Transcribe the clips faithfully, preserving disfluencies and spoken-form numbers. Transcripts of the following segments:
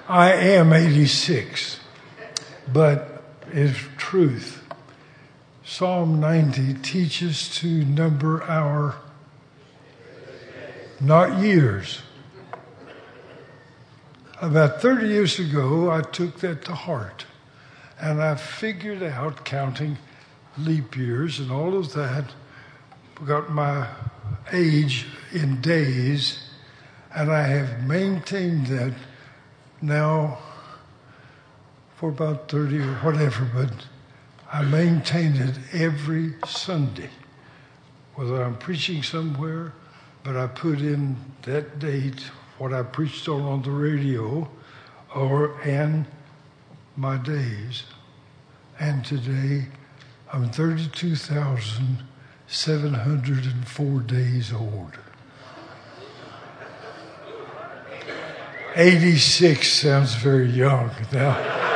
I am eighty-six, but it's truth. Psalm ninety teaches to number our, not years. About thirty years ago, I took that to heart, and I figured out, counting leap years and all of that, got my age in days, and I have maintained that now for about thirty or whatever, but I maintain it every Sunday. Whether I'm preaching somewhere, but I put in that date, what I preached on on the radio, or and my days. And today, I'm thirty-two thousand seven hundred four days old. eighty-six sounds very young now.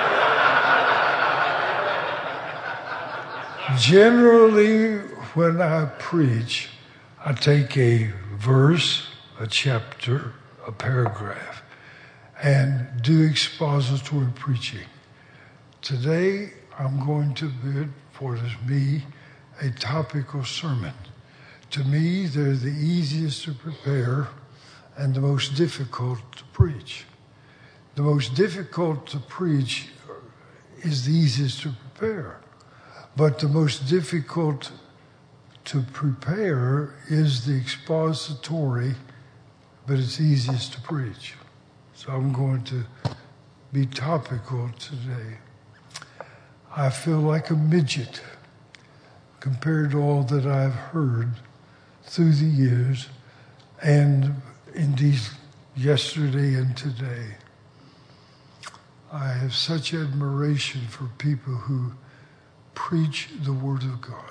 Generally, when I preach, I take a verse, a chapter, a paragraph, and do expository preaching. Today, I'm going to be, for me, a topical sermon. To me, they're the easiest to prepare and the most difficult to preach. The most difficult to preach is the easiest to prepare. But the most difficult to prepare is the expository, but it's easiest to preach. So I'm going to be topical today. I feel like a midget compared to all that I've heard through the years and indeed yesterday and today. I have such admiration for people who preach the Word of God.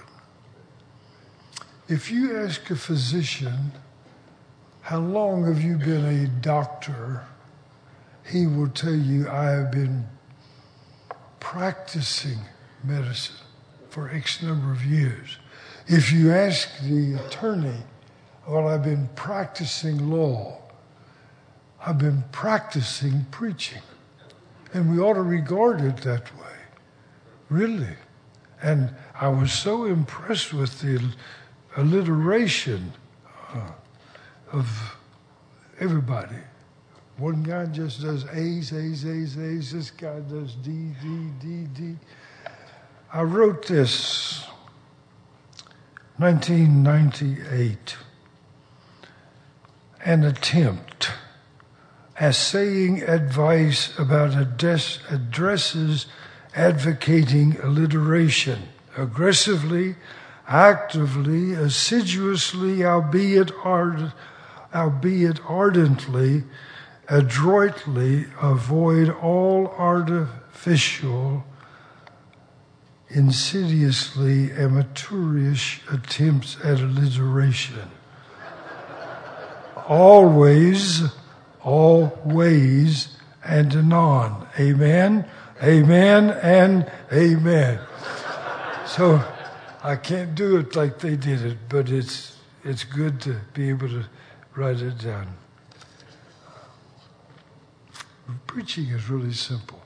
If you ask a physician, how long have you been a doctor? He will tell you, I have been practicing medicine for X number of years. If you ask the attorney, well, I've been practicing law. I've been practicing preaching. And we ought to regard it that way. Really. And I was so impressed with the alliteration uh, of everybody. One guy just does A's, A's, A's, A's. This guy does D, D, D, D. I wrote this nineteen ninety-eight. An attempt, assaying advice about address, addresses advocating alliteration, aggressively, actively, assiduously, albeit, ard, albeit ardently, adroitly avoid all artificial, insidiously amateurish attempts at alliteration. Always, always, and anon. Amen, amen, and amen. So I can't do it like they did it, but it's it's good to be able to write it down. Preaching is really simple.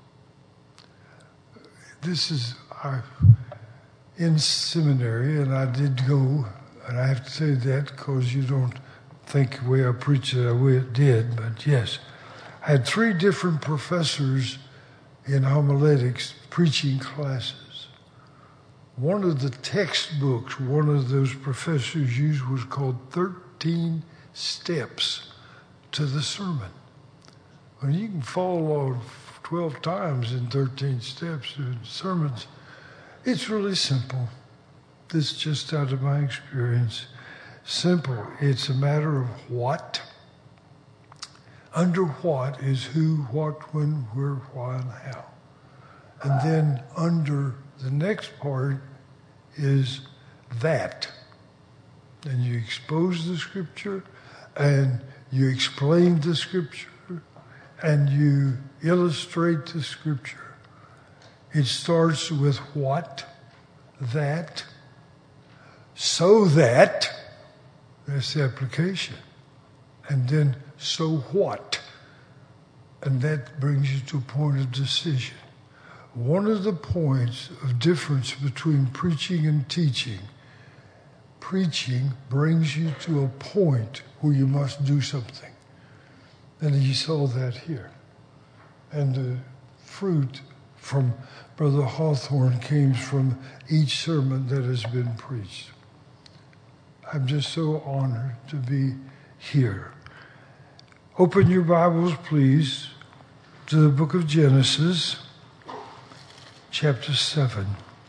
This is I in seminary, and I did go, and I have to say that because you don't think the way I preached it, I did, but yes. I had three different professors in homiletics preaching classes. One of the textbooks one of those professors used was called thirteen Steps to the Sermon. Well, you can follow twelve times in thirteen steps in sermons. It's really simple. This is just out of my experience. Simple. It's a matter of what. Under what is who, what, when, where, why, and how. And then under the next part is that. And you expose the scripture, and you explain the scripture, and you illustrate the scripture. It starts with what, that, so that, that's the application. And then, so what? And that brings you to a point of decision. One of the points of difference between preaching and teaching, preaching brings you to a point where you must do something. And he saw that here. And the fruit from Brother Hawthorne came from each sermon that has been preached. I'm just so honored to be here. Open your Bibles, please, to the book of Genesis, chapter seven.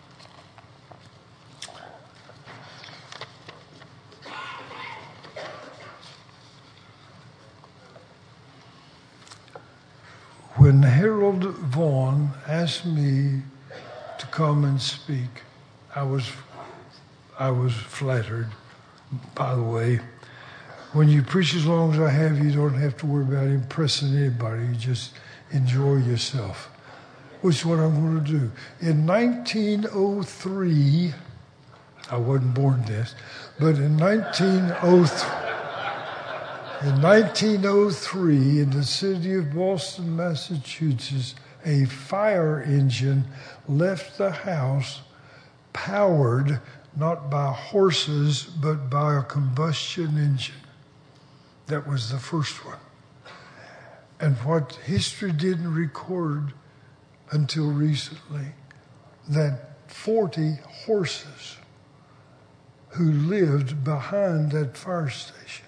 When Harold Vaughn asked me to come and speak, I was I was flattered. By the way, when you preach as long as I have, you don't have to worry about impressing anybody. You just enjoy yourself, which is what I'm going to do. In nineteen oh three, I wasn't born then, but in nineteen oh three, in nineteen oh three, in the city of Boston, Massachusetts, a fire engine left the house powered not by horses, but by a combustion engine. That was the first one. And what history didn't record until recently, that forty horses who lived behind that fire station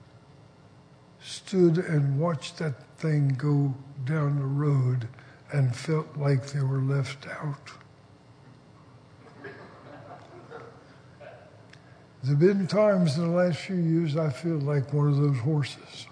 stood and watched that thing go down the road and felt like they were left out. There have been times in the last few years I feel like one of those horses.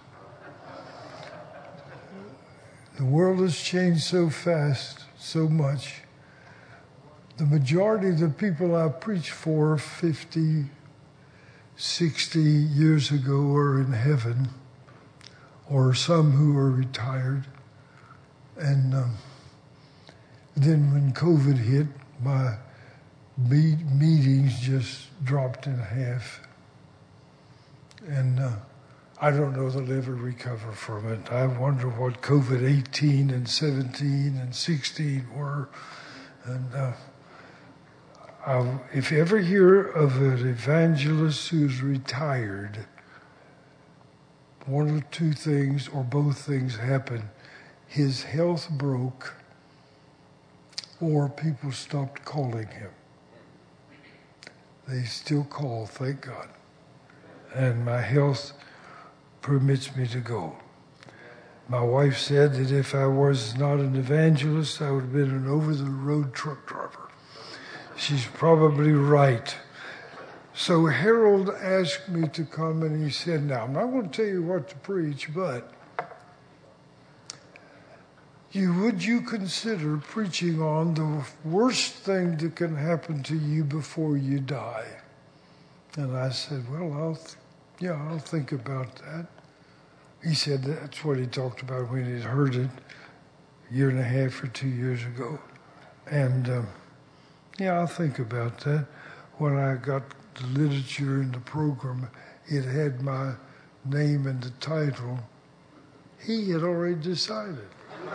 The world has changed so fast, so much. The majority of the people I preached for fifty, sixty years ago are in heaven, or some who are retired. And um, then when COVID hit, my Meet, meetings just dropped in half. And uh, I don't know that I'll ever recover from it. I wonder what COVID eighteen and seventeen and sixteen were. And uh, I, if you ever hear of an evangelist who's retired, one of two things or both things happen. His health broke or people stopped calling him. They still call, thank God. And my health permits me to go. My wife said that if I was not an evangelist, I would have been an over-the-road truck driver. She's probably right. So Harold asked me to come, and he said, now, I'm not going to tell you what to preach, but you would you consider preaching on the worst thing that can happen to you before you die? And I said, well, I'll th- yeah, I'll think about that. He said that's what he talked about when he'd heard it a year and a half or two years ago. And um, yeah, I'll think about that. When I got the literature in the program, it had my name and the title. He had already decided.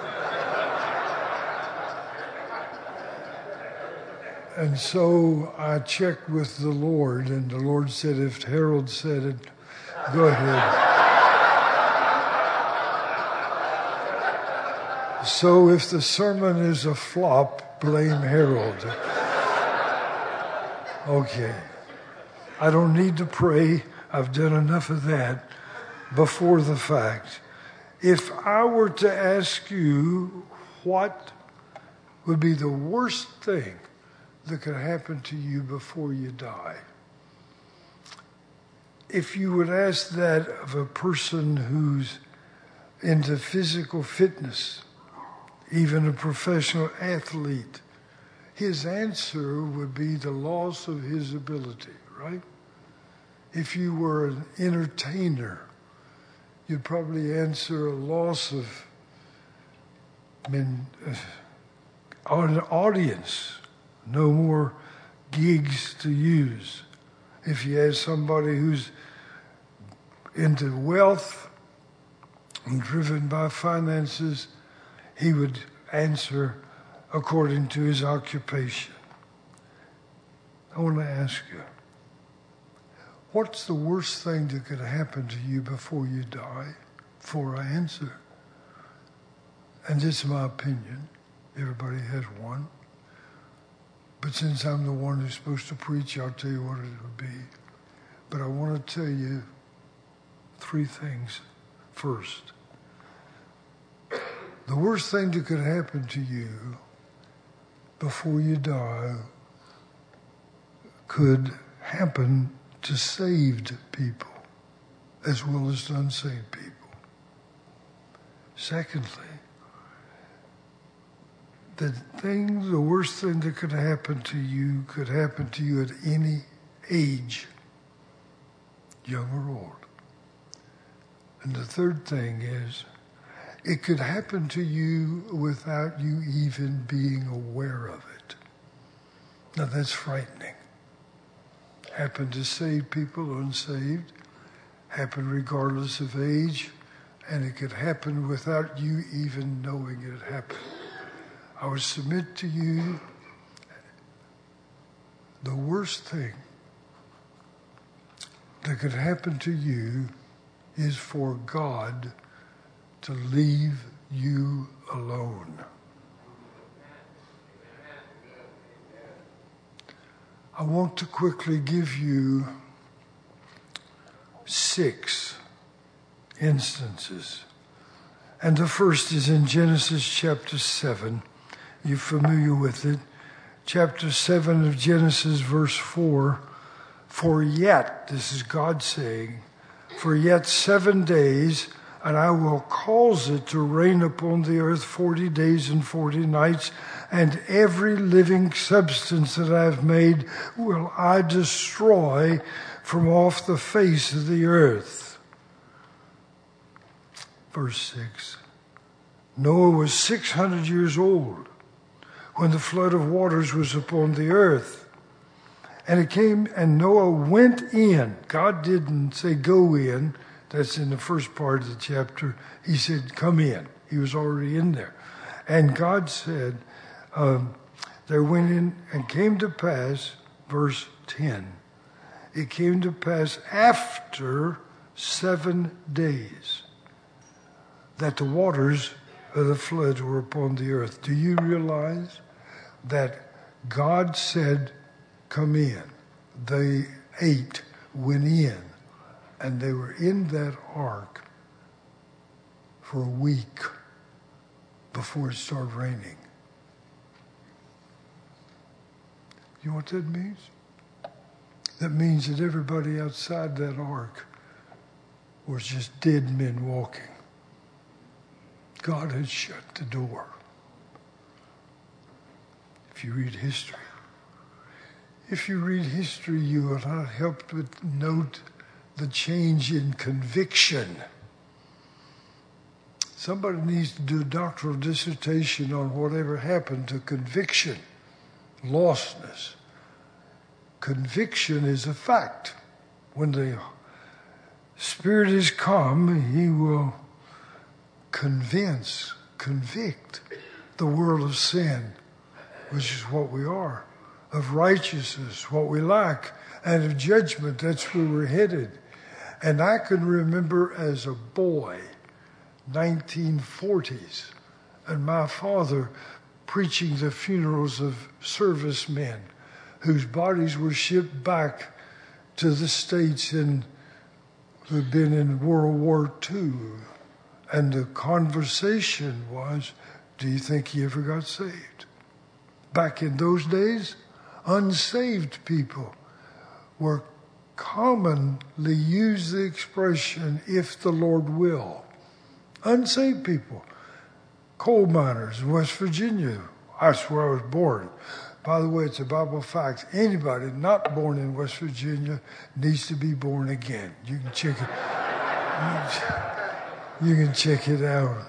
And so I checked with the Lord, and the Lord said, if Harold said it, go ahead. So if the sermon is a flop, blame Harold. Okay. I don't need to pray. I've done enough of that before the fact. If I were to ask you what would be the worst thing that could happen to you before you die, if you would ask that of a person who's into physical fitness, even a professional athlete, his answer would be the loss of his ability, right? If you were an entertainer, you'd probably answer a loss of I mean, uh, an audience, no more gigs to use. If you have somebody who's into wealth and driven by finances, he would answer according to his occupation. I want to ask you, what's the worst thing that could happen to you before you die? Before I answer. And this is my opinion. Everybody has one. But since I'm the one who's supposed to preach, I'll tell you what it would be. But I want to tell you three things first. The worst thing that could happen to you before you die could happen to saved people as well as to unsaved people. Secondly, the thing, the worst thing that could happen to you could happen to you at any age, young or old. And the third thing is, it could happen to you without you even being aware of it. Now that's frightening. Happen to saved people, unsaved, happen regardless of age, and it could happen without you even knowing it happened. I would submit to you the worst thing that could happen to you is for God to leave you alone. I want to quickly give you six instances. And the first is in Genesis chapter seven. You're familiar with it. Chapter seven of Genesis, verse four. For yet, this is God saying, for yet seven days, and I will cause it to rain upon the earth forty days and forty nights, and every living substance that I have made will I destroy from off the face of the earth. Verse six. Noah was six hundred years old when the flood of waters was upon the earth. And it came, and Noah went in. God didn't say go in. That's in the first part of the chapter. He said come in. He was already in there. And God said, um, they went in and came to pass, verse ten, it came to pass after seven days that the waters of the flood were upon the earth. Do you realize that God said, come in? They ate, went in, and they were in that ark for a week before it started raining. You know what that means? That means that everybody outside that ark was just dead men walking. God had shut the door. If you read history, if you read history, you will not help but note the change in conviction. Somebody needs to do a doctoral dissertation on whatever happened to conviction, lostness. Conviction is a fact. When the Spirit is come, He will convince, convict the world of sin, which is what we are, of righteousness, what we lack, and of judgment, that's where we're headed. And I can remember as a boy, nineteen forties, and my father preaching the funerals of servicemen whose bodies were shipped back to the States and who'd been in World War Two. And the conversation was, do you think he ever got saved? Back in those days, unsaved people were commonly used the expression, if the Lord will. Unsaved people, coal miners in West Virginia. That's where I was born. By the way, it's a Bible fact. Anybody not born in West Virginia needs to be born again. You can check it. You can check it out.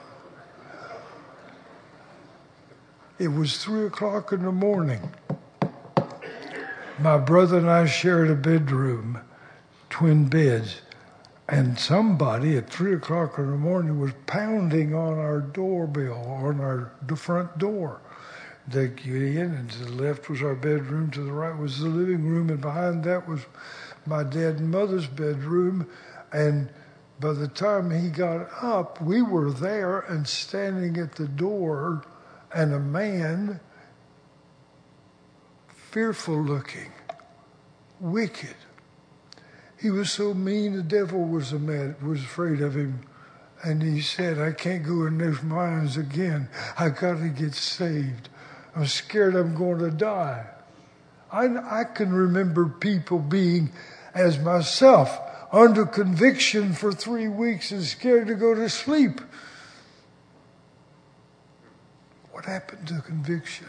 It was three o'clock in the morning. My brother and I shared a bedroom, twin beds, And somebody at three o'clock in the morning was pounding on our doorbell, on our the front door. They get in, and to the left was our bedroom, to the right was the living room, and behind that was my dad and mother's bedroom. And by the time he got up, we were there and standing at the door, and a man, fearful looking, wicked. He was so mean, the devil was, a mad, was afraid of him. And he said, I can't go in those mines again. I got to get saved. I'm scared I'm going to die. I, I can remember people being, as myself, under conviction for three weeks and scared to go to sleep. What happened to conviction?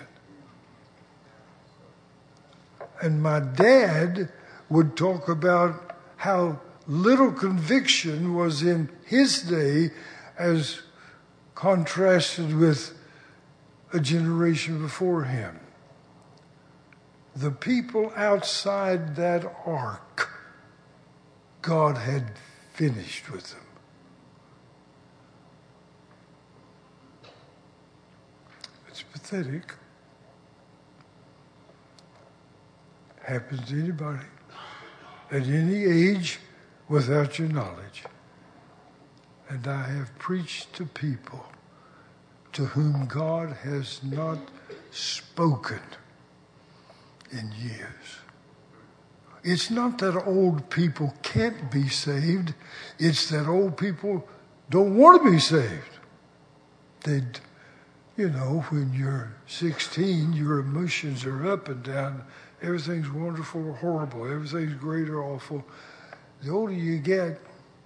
And my dad would talk about how little conviction was in his day as contrasted with a generation before him. The people outside that ark, God had finished with them. It's pathetic. Happens to anybody at any age without your knowledge. And I have preached to people to whom God has not spoken in years. It's not that old people can't be saved. It's that old people don't want to be saved. They, you know, when you're sixteen, your emotions are up and down. Everything's wonderful or horrible. Everything's great or awful. The older you get,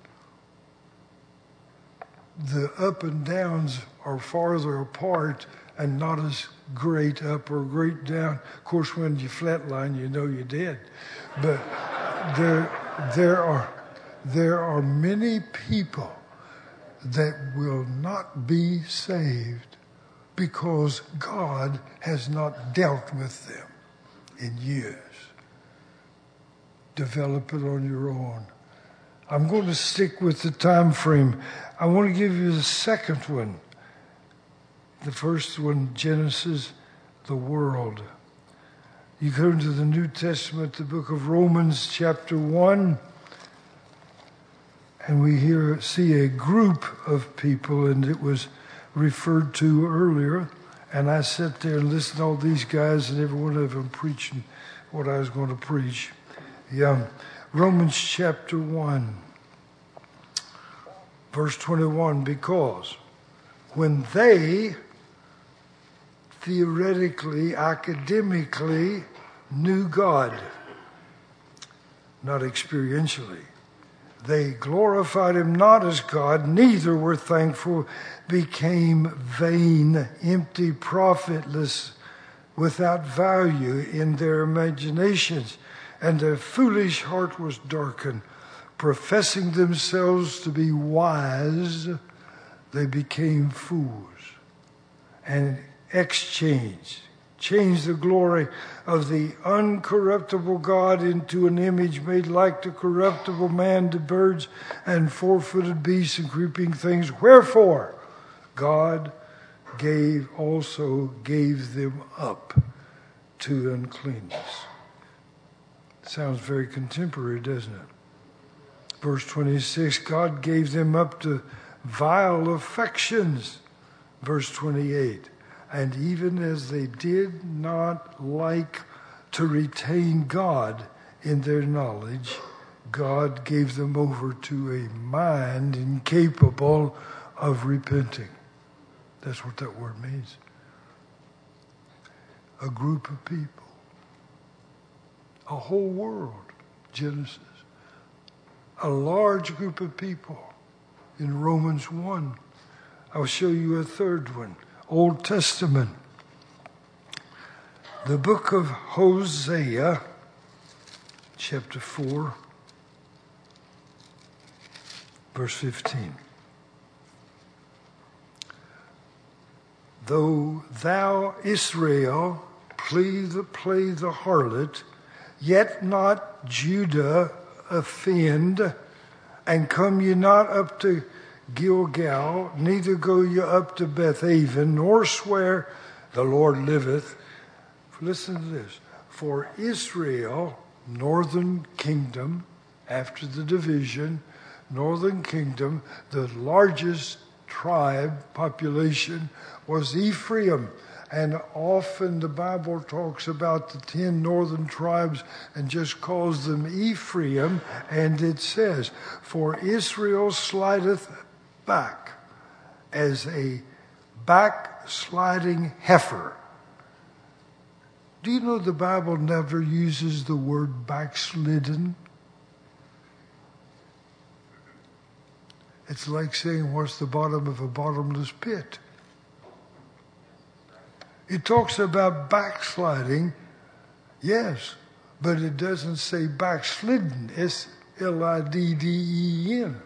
the up and downs are farther apart and not as great up or great down. Of course, when you flatline, you know you're dead. But there, there are, there are many people that will not be saved because God has not dealt with them in years. Develop it on your own. I'm going to stick with the time frame. I want to give you the second one. The first one, Genesis, the world. You come to the New Testament, the book of Romans, chapter one, and we here see a group of people, and it was referred to earlier. And I sat there and listened to all these guys, and every one of them preaching what I was going to preach. Yeah. Romans chapter one, verse twenty-one, because when they theoretically, academically knew God, not experientially, they glorified him not as God, neither were thankful, became vain, empty, profitless, without value in their imaginations, and their foolish heart was darkened. Professing themselves to be wise, they became fools and exchanged, changed the glory of the uncorruptible God into an image made like the corruptible man, to birds and four-footed beasts and creeping things. Wherefore, God gave also gave them up to uncleanness. Sounds very contemporary, doesn't it? Verse twenty-six, God gave them up to vile affections. Verse twenty-eight, and even as they did not like to retain God in their knowledge, God gave them over to a mind incapable of repenting. That's what that word means. A group of people. A whole world, Genesis. A large group of people in Romans one. I'll show you a third one. Old Testament. The book of Hosea, chapter four, verse fifteen. Though thou, Israel, play the, play the harlot, yet not Judah offend, And come ye not up to Gilgal, neither go ye up to Bethaven, nor swear, the Lord liveth. Listen to this. For Israel, northern kingdom, after the division, northern kingdom, the largest tribe, population, was Ephraim. And often the Bible talks about the ten northern tribes and just calls them Ephraim. And it says, for Israel slideth back as a backsliding heifer. Do you know the Bible never uses the word backslidden? It's like saying, what's the bottom of a bottomless pit? It talks about backsliding, yes, but it doesn't say backslidden, S L I D D E N.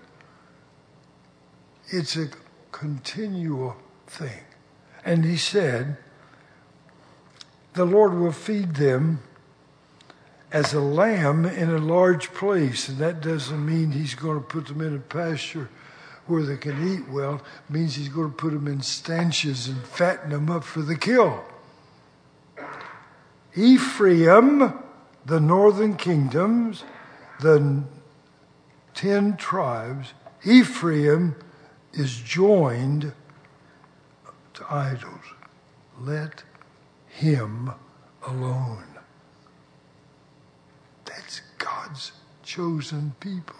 It's a continual thing. And he said, the Lord will feed them as a lamb in a large place. And that doesn't mean he's going to put them in a pasture where they can eat well. It means he's going to put them in stanches and fatten them up for the kill. Ephraim, the northern kingdoms, the ten tribes, Ephraim is joined to idols. Let him alone. That's God's chosen people.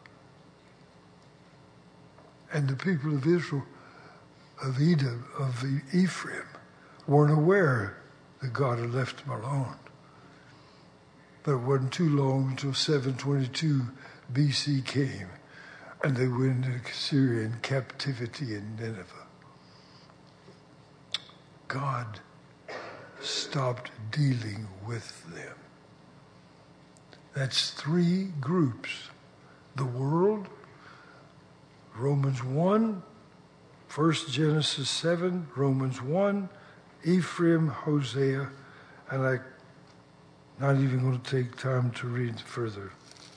And the people of Israel, of Edom, of Ephraim, weren't aware that God had left them alone. But it wasn't too long until seven twenty-two B C came, and they went into Syrian captivity in Nineveh. God stopped dealing with them. That's three groups. The world, Romans one, First Genesis seven, Romans one, Ephraim, Hosea, and I'm not even going to take time to read further.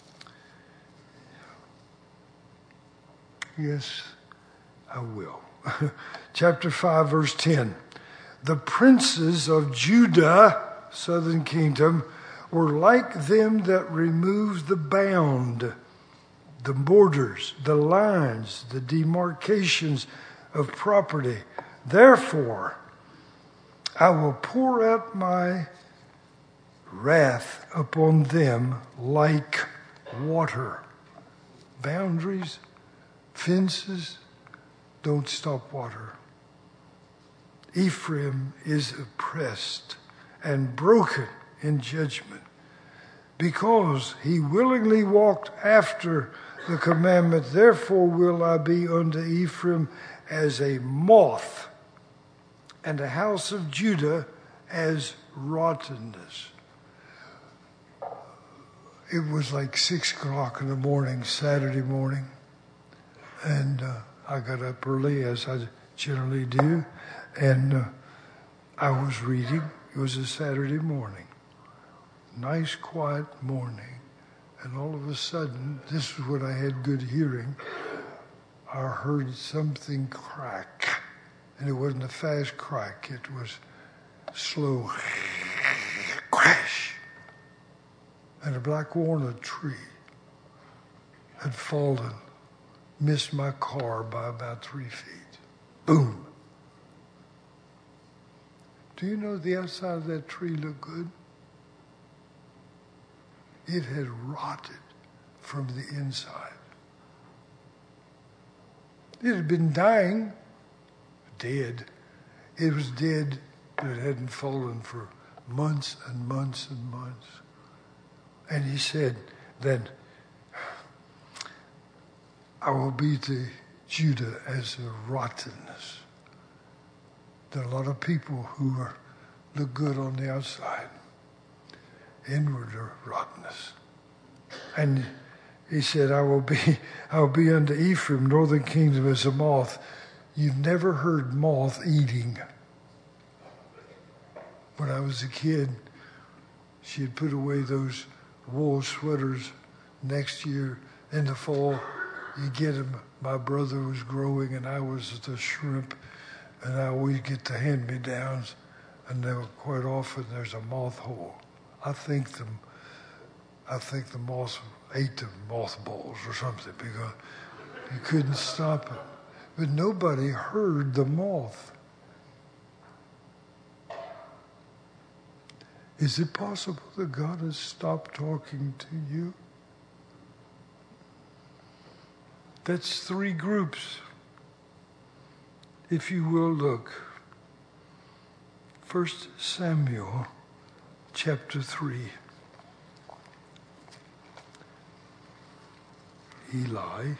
Yes, I will. Chapter five, verse ten. The princes of Judah, southern kingdom, were like them that removed the bound, the borders, the lines, the demarcations of property. Therefore, I will pour out my wrath upon them like water. Boundaries, fences, don't stop water. Ephraim is oppressed and broken in judgment because he willingly walked after the commandment. Therefore will I be unto Ephraim as a moth, and the house of Judah as rottenness. It was like six o'clock in the morning, Saturday morning, and uh, I got up early, as I generally do, and uh, I was reading. It was a Saturday morning, nice quiet morning, and all of a sudden, this is when I had good hearing, I heard something crack. And it wasn't a fast crack, it was slow crash. And a black walnut tree had fallen, missed my car by about three feet. Boom. Do you know the outside of that tree looked good? It had rotted from the inside. It had been dying. Dead. It was dead, but it hadn't fallen for months and months and months. And he said that I will be to Judah as a rottenness. There are a lot of people who are, look good on the outside. Inward are rottenness. And he said, I will be, I will be unto Ephraim, northern kingdom, as a moth. You've never heard moth eating. When I was a kid, she had put away those wool sweaters next year in the fall, You get him. My brother was growing, and I was the shrimp, and I always get the hand-me-downs, and then quite often there's a moth hole. I think the, I think the moth ate the mothballs or something because you couldn't stop it. But nobody heard the moth. Is it possible that God has stopped talking to you? That's three groups. If you will look, First Samuel chapter three. Eli,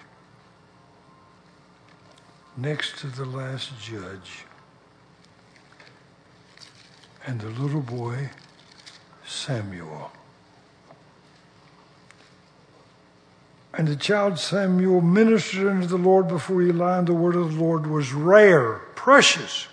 next to the last judge, and the little boy Samuel. And the child Samuel ministered unto the Lord before Eli, and the word of the Lord was rare, precious,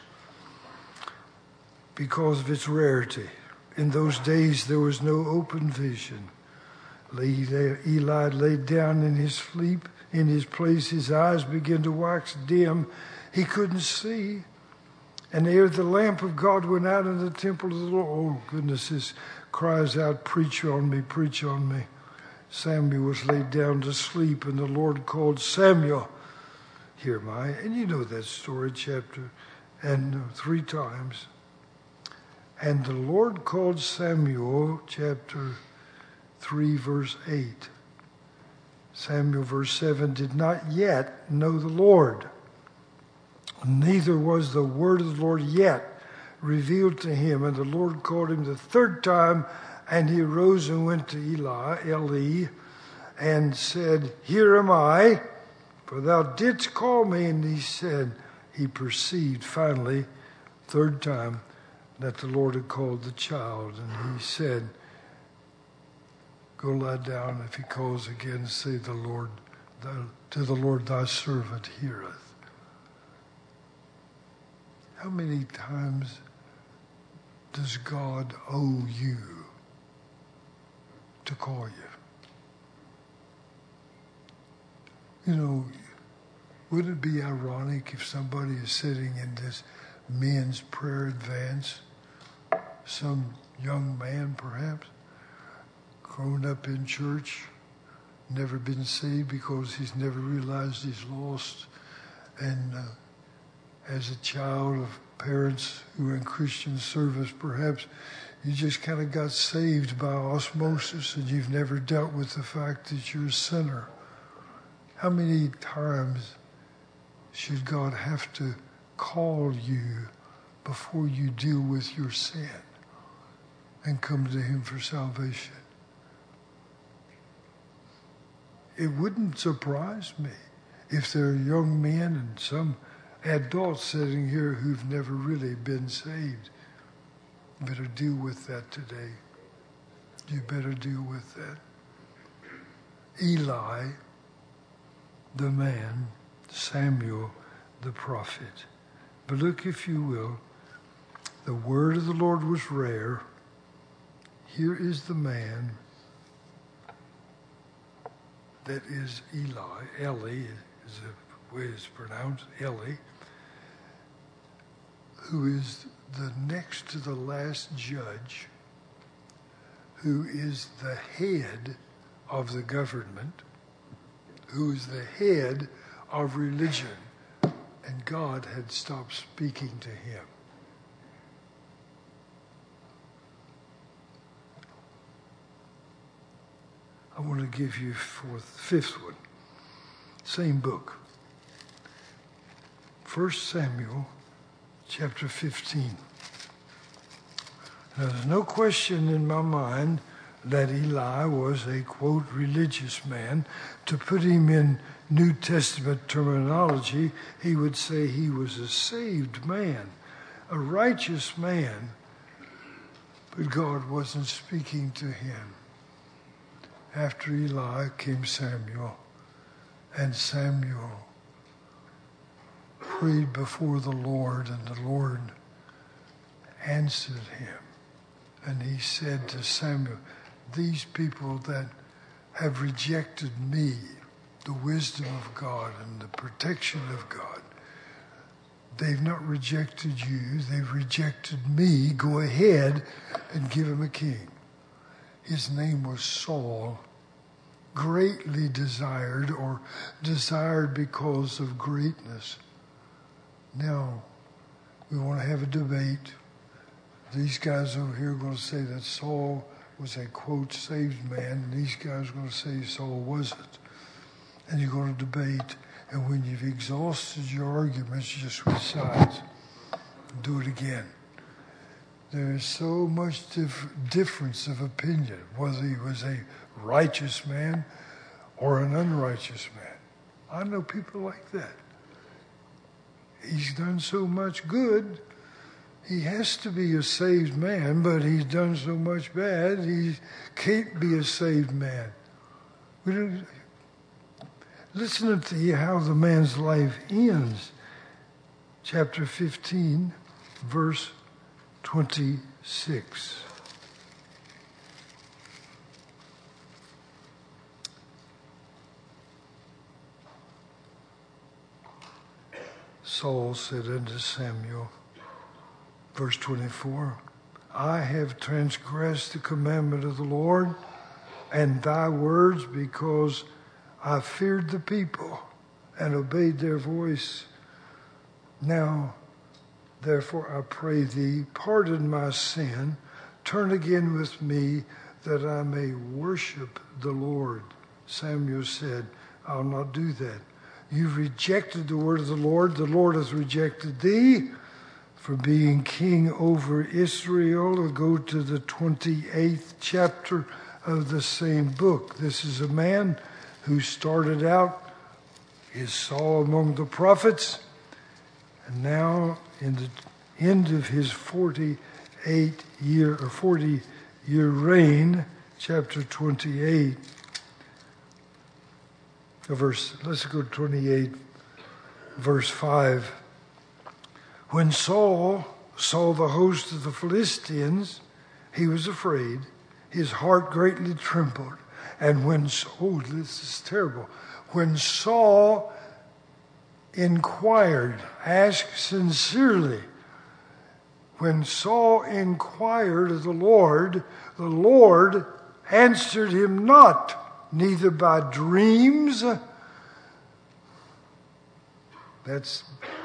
because of its rarity. In those days there was no open vision. Eli laid down in his sleep, in his place, his eyes began to wax dim. He couldn't see. And ere the lamp of God went out in the temple of the Lord, oh goodness, this cries out, preach on me, preach on me. Samuel was laid down to sleep, and the Lord called Samuel. Here am I. And you know that story, chapter, and uh, three times. And the Lord called Samuel, chapter three, verse eight. Samuel, verse seven, did not yet know the Lord. Neither was the word of the Lord yet revealed to him. And the Lord called him the third time, and he arose and went to Eli, Eli, and said, here am I, for thou didst call me. And he said, he perceived finally, third time, that the Lord had called the child. And he said, go lie down. If he calls again, say, the Lord, the, to the Lord thy servant heareth. How many times does God owe you to call you? You know, would it be ironic if somebody is sitting in this men's prayer advance, some young man perhaps, grown up in church, never been saved because he's never realized he's lost, and uh, as a child of parents who are in Christian service, perhaps you just kind of got saved by osmosis and you've never dealt with the fact that you're a sinner. How many times should God have to call you before you deal with your sin and come to him for salvation? It wouldn't surprise me if there are young men and some adults sitting here who've never really been saved. Better deal with that today. You better deal with that. Eli, the man, Samuel, the prophet. But look, if you will, the word of the Lord was rare. Here is the man that is Eli. Eli is the way it's pronounced, Eli, who is the next to the last judge, who is the head of the government, who is the head of religion, and God had stopped speaking to him. I want to give you fourth, fifth one, same book, First Samuel chapter fifteen. Now, there's no question in my mind that Eli was a, quote, religious man. To put him in New Testament terminology, he would say he was a saved man, a righteous man, but God wasn't speaking to him. After Eli came Samuel, and Samuel prayed before the Lord, and the Lord answered him. And he said to Samuel, these people that have rejected me the wisdom of God and the protection of God. They've not rejected you, they've rejected me. Go ahead and give him a king. His name was Saul, greatly desired, or desired because of greatness. Now, we want to have a debate. These guys over here are going to say that Saul was a, quote, saved man, and these guys are going to say Saul wasn't. And you're going to debate, and when you've exhausted your arguments, you just switch sides and do it again. There is so much dif- difference of opinion, whether he was a righteous man or an unrighteous man. I know people like that. He's done so much good, he has to be a saved man, but he's done so much bad, he can't be a saved man. We don't, listen to how the man's life ends. Chapter fifteen, verse twenty-six. Saul said unto Samuel, verse twenty-four, I have transgressed the commandment of the Lord and thy words because I feared the people and obeyed their voice. Now, therefore, I pray thee, pardon my sin, turn again with me that I may worship the Lord. Samuel said, I'll not do that. You've rejected the word of the Lord. The Lord has rejected thee for being king over Israel. We'll go to the twenty-eighth chapter of the same book. This is a man who started out as Saul among the prophets, and now in the end of his forty-eight year or forty year reign, chapter twenty-eight, verse, let's go to twenty-eight, verse five. When Saul saw the host of the Philistines, he was afraid. His heart greatly trembled. And when, oh, this is terrible. When Saul inquired, asked sincerely, when Saul inquired of the Lord, the Lord answered him not, neither by dreams. That's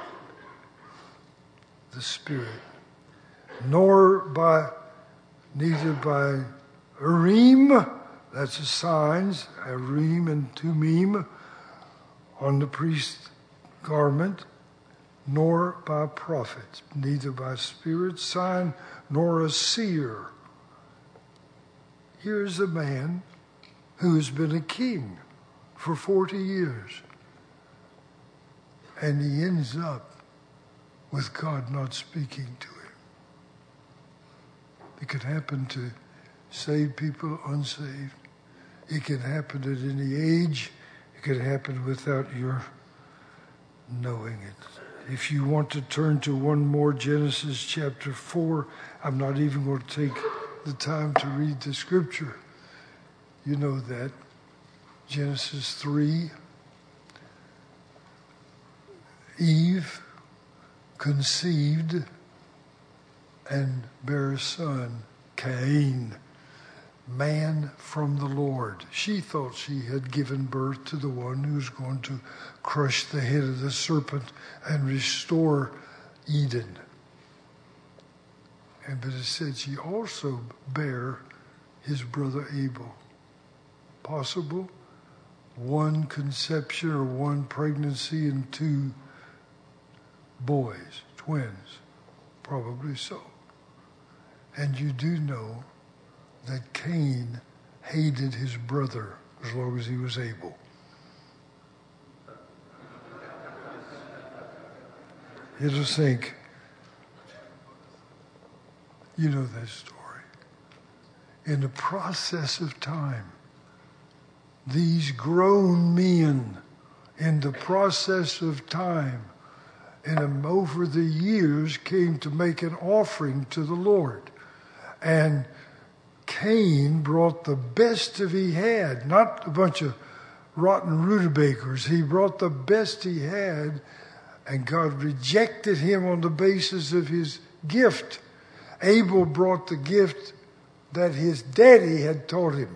the Spirit. Nor by, neither by Urim, that's the signs, Urim and Tumim, on the priest's garment, nor by prophets, neither by spirit sign, nor a seer. Here's a man who has been a king for forty years. And he ends up with God not speaking to him. It could happen to saved people, unsaved. It can happen at any age. It could happen without your knowing it. If you want to turn to one more, Genesis chapter four, I'm not even going to take the time to read the scripture. You know that. Genesis three. Eve conceived and bare a son, Cain, man from the Lord. She thought she had given birth to the one who was going to crush the head of the serpent and restore Eden. And but it said she also bare his brother Abel. Possible one conception or one pregnancy and two boys, twins, probably so. And you do know that Cain hated his brother as long as he was able. It'll sink. You know that story. In the process of time, these grown men, in the process of time, and over the years, came to make an offering to the Lord. And Cain brought the best of he had, not a bunch of rotten rudabakers. He brought the best he had, and God rejected him on the basis of his gift. Abel brought the gift that his daddy had taught him.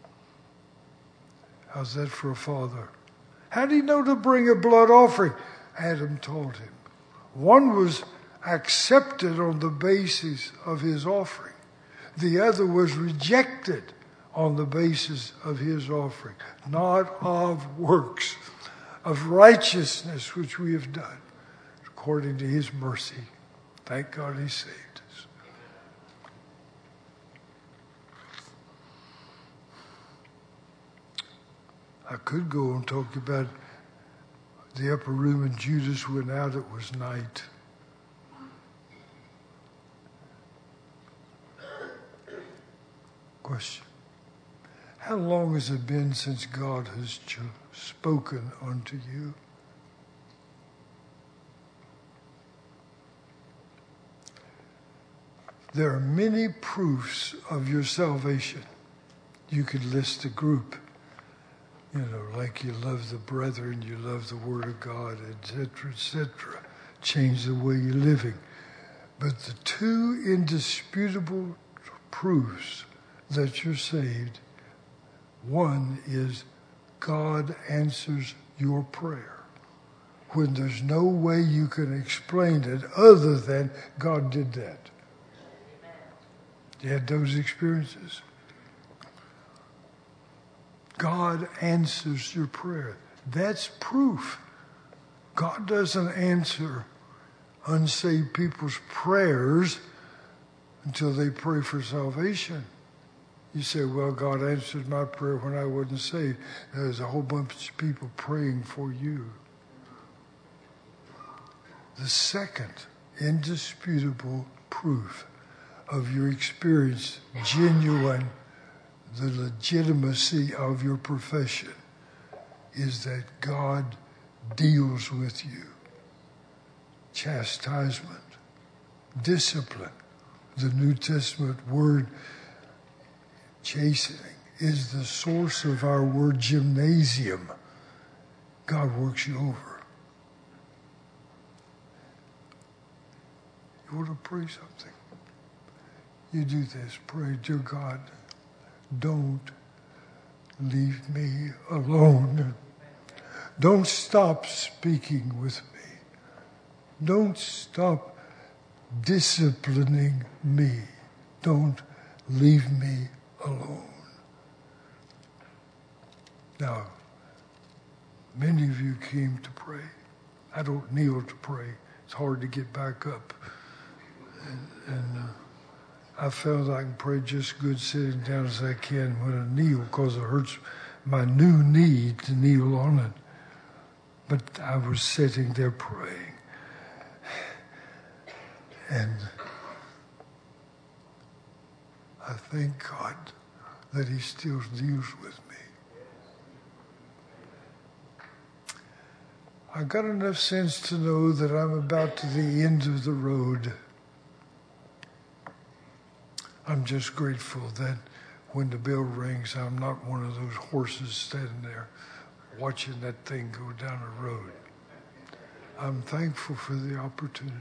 How's that for a father? How did he know to bring a blood offering? Adam taught him. One was accepted on the basis of his offering. The other was rejected on the basis of his offering, not of works, of righteousness which we have done, according to his mercy. Thank God he saved us. I could go and talk about the upper room and Judas went out, it was night. Question. How long has it been since God has ch- spoken unto you? There are many proofs of your salvation. You could list a group, you know, like you love the brethren, you love the Word of God, et cetera, et cetera. Change the way you're living. But the two indisputable proofs that you're saved, one is God answers your prayer when there's no way you can explain it other than God did that. You had those experiences? God answers your prayer. That's proof. God doesn't answer unsaved people's prayers until they pray for salvation. You say, well, God answered my prayer when I wasn't saved. There's a whole bunch of people praying for you. The second indisputable proof of your experience, genuine, the legitimacy of your profession, is that God deals with you. Chastisement, discipline. The New Testament word chastening is the source of our word gymnasium. God works you over. You want to pray something? You do this. Pray, dear God, don't leave me alone. Don't stop speaking with me. Don't stop disciplining me. Don't leave me alone. Now, many of you came to pray. I don't kneel to pray. It's hard to get back up. And, and uh, I found I can pray just good sitting down as I can when I kneel because it hurts my new knee to kneel on it. But I was sitting there praying. And I thank God that he still deals with me. I got enough sense to know that I'm about to the end of the road. I'm just grateful that when the bell rings, I'm not one of those horses standing there watching that thing go down the road. I'm thankful for the opportunity.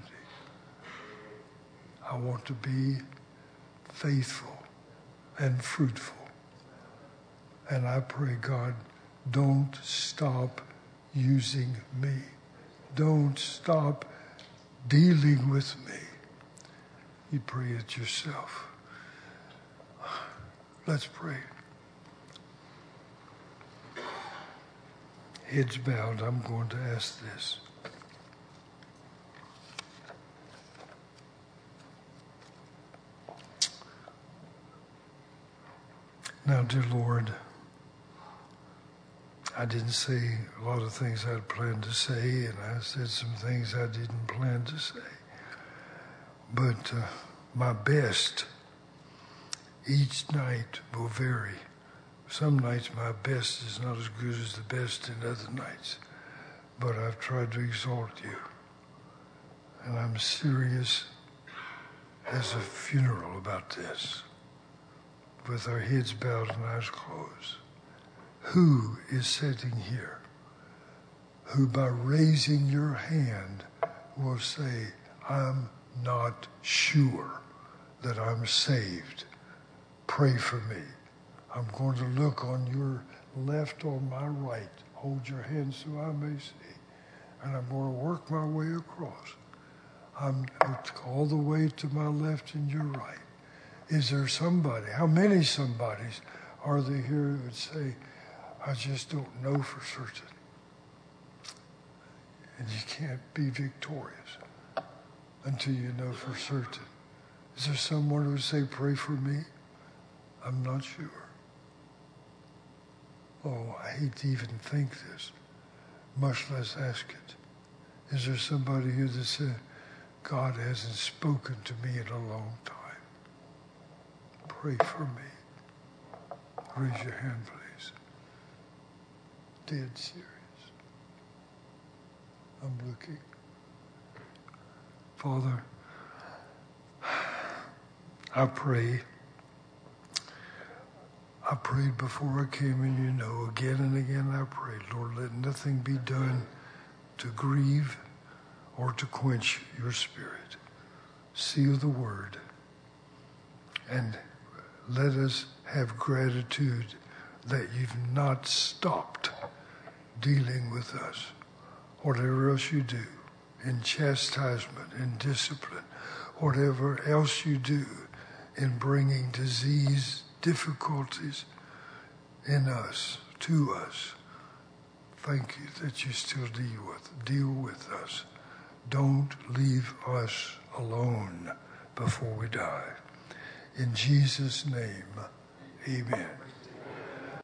I want to be faithful and fruitful. And I pray, God, don't stop using me. Don't stop dealing with me. You pray it yourself. Let's pray. Heads bowed, I'm going to ask this. Now, dear Lord, I didn't say a lot of things I'd planned to say, and I said some things I didn't plan to say. But uh, my best each night will vary. Some nights my best is not as good as the best in other nights, but I've tried to exalt you. And I'm serious as a funeral about this, with our heads bowed and eyes closed. who is sitting here who by raising your hand will say, I'm not sure that I'm saved. Pray for me. I'm going to look on your left, on my right. Hold your hand so I may see. And I'm going to work my way across. I'm all the way to my left and your right. Is there somebody? How many somebodies are there here who would say, I just don't know for certain? And you can't be victorious until you know for certain. Is there someone who would say, pray for me? I'm not sure. Oh, I hate to even think this, much less ask it. Is there somebody here that said, God hasn't spoken to me in a long time? Pray for me. Raise your hand, please. Dead serious. I'm looking. Father, I pray. I prayed before I came, and you know, again and again I prayed, Lord, let nothing be done to grieve or to quench your spirit. Seal the word, and let us have gratitude that you've not stopped dealing with us. Whatever else you do, in chastisement, in discipline, whatever else you do in bringing disease, difficulties in us, to us, thank you that you still deal with, deal with us. Don't leave us alone before we die. In Jesus' name, amen.